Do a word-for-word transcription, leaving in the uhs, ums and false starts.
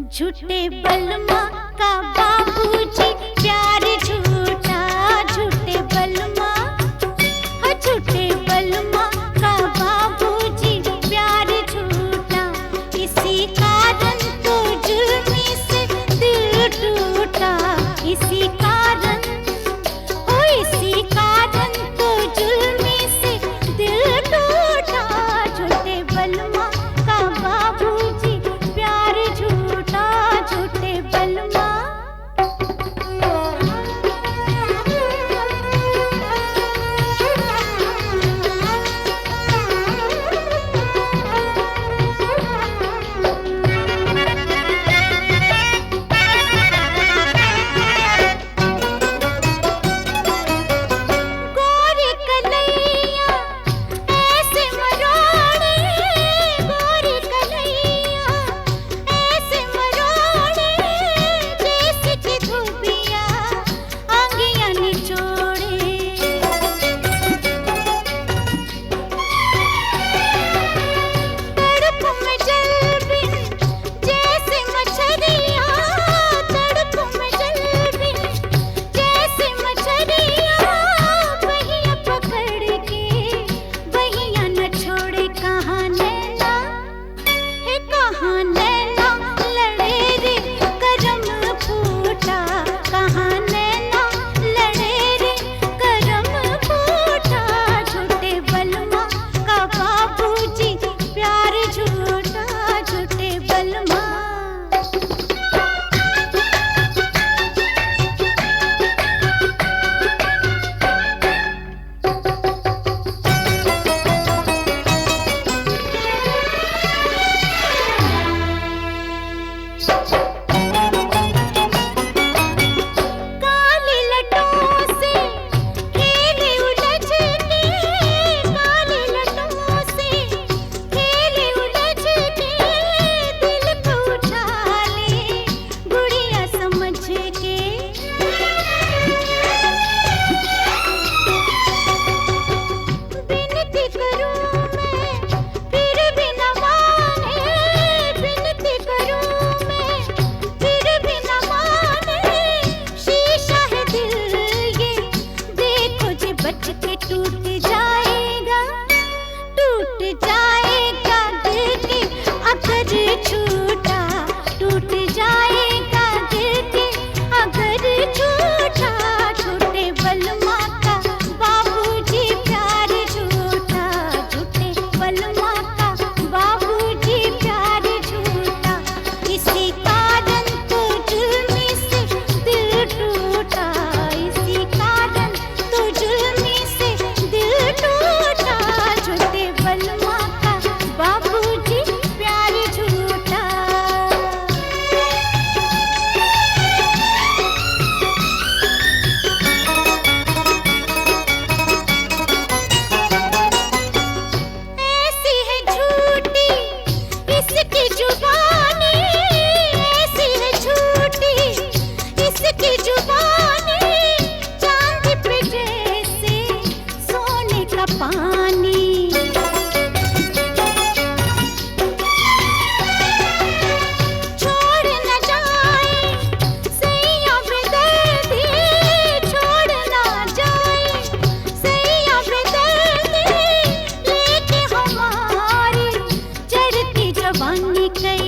झूठे बलमा का बाबूजी प्यार झूठा, झूठे बलमा, झूठे बलमा का बाबूजी प्यार झूठा। इसी कारण तो जुल्मी से दिल टूटा, इसी कारण, ओ इसी कारण तो जुल्मी से दिल टूटा। झूठे बलमा का बाबूजी प्यार झूठा, झूठे बलमा। टूट जाएगा, टूट जाएगा दिल के अगर छूटा, टूट जाएगा दिल के अगर छूटा। झूठे बलमा का बाबूजी प्यार झूठा, झूठे बलमा का बाबूजी प्यार झूठा। इसी कारण तो जुल्मी से दिल टूटा, इसी कारण तो जुल्मी से दिल टूटा। झूठे बलमा का बाबूजी प्यार झूठा। ऐसी है झूठी इसकी जुबानी, ऐसी है झूठी इसकी जुबानी, चांद पे जैसे सोने का पानी। छोड़ न जाए सैया बेदर्दी, छोड़ न जाए सैया बेदर्दी, लेके हमारी चढ़ती जवानी कई